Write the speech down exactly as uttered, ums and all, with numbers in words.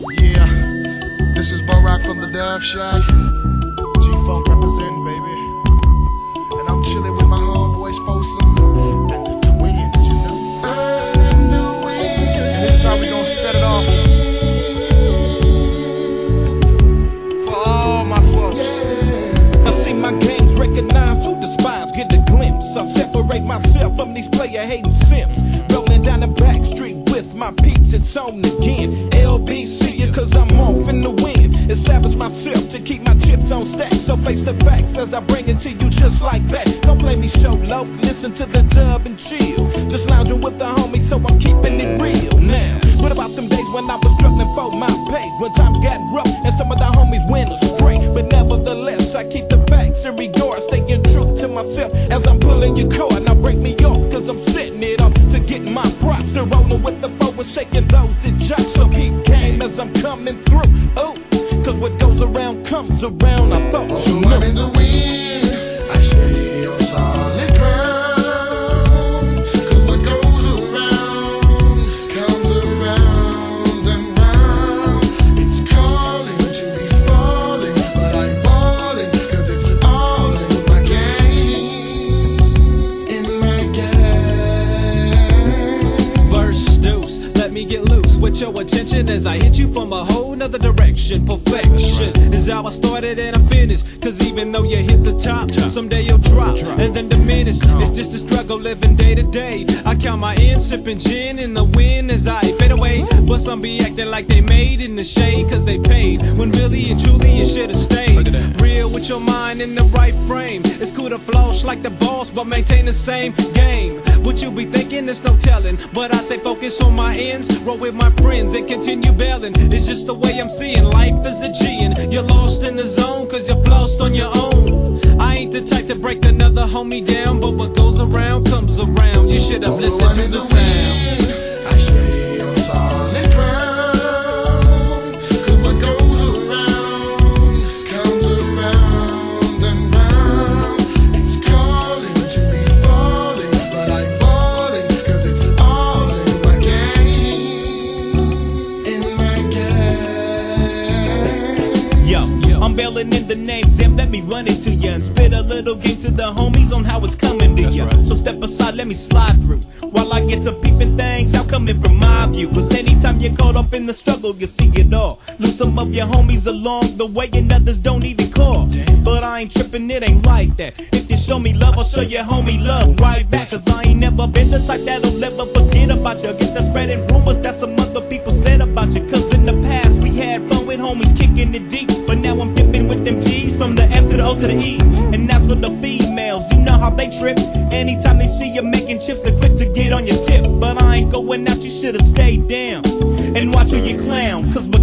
Yeah, this is Bo Rock from the Dove Shack. G-Funk representing, baby. And I'm chilling with my homeboys, Folsom and the Twins, you know. I'm in the wind. And this time we gon' set it off for all my folks. Yeah. I see my games recognized, who despise, get a glimpse. I separate myself from these player-hating simps. Rolling down the back street with my peeps, it's on again. L B C ya, cause I'm off in the wind. Establish myself to keep my chips on stack. So face the facts as I bring it to you just like that. Don't play me show low, listen to the dub and chill. Just lounging with the homies, so I'm keeping it real. Now, what about them days when I was struggling for my pay? When times got rough and some of the homies went astray. But nevertheless, I keep the facts in regard, staying true to myself as I'm pulling your car. Now break me off, cause I'm setting it up to get my props. To rolling with the foe and shaking those that jock. So keep game as I'm coming through. Ooh, cause what goes around comes around. I thought So you knew. I'm in the wind, I stay on solid ground. Cause what goes around comes around and round. It's calling to be falling, but I'm balling, cause it's all in my game. In my game. Verse deuce, let me get loose with your attention as I hit you from a whole nother direction. Perfection is how I started and I'm finished. Cause even though you hit the top, someday you'll drop and then diminish. It's just a struggle living day to day. I count my ends, sipping gin in the wind as I fade away. But some be acting like they made in the shade cause they paid, when really and truly you should've stayed real with your mind in the right frame. It's cool to floss like the boss but maintain the same game. What you be thinking, there's no telling, but I say focus on my ends, roll with my friends and continue bailing. It's just the way I'm seeing life as a G, and you're lost in the zone cause you're flossed on your own. I ain't the type to break another homie down, but what goes around comes around. You should have listened to the sound. I stay on solid ground. Cause what goes around comes around and round. It's calling to be falling, but I'm balling, cause it's all in my game. In my game. Yo, I'm bailing in the name Zim, let me run it to ya and spit a little game to the homies on how it's coming to ya. So step aside, let me slide through while I get to peeping things out coming from my view. Cause anytime you're caught up in the struggle, you see it all. Lose some of your homies along the way and others don't even call. But I ain't tripping, it ain't like that. If you show me love, I'll show your homie love right back. Cause I ain't never been the type that'll ever forget about you. Get the spreading rumors that some other people said about you. Cause in the past we had fun with homies kicking it deep, but now I'm dipping with them G's from the F to the O to the E. And that's for the females, you know how they trip. Anytime they see you making chips, they're quick to get on your tip. But I ain't going out, you should've stayed down and watch who you clown. Cause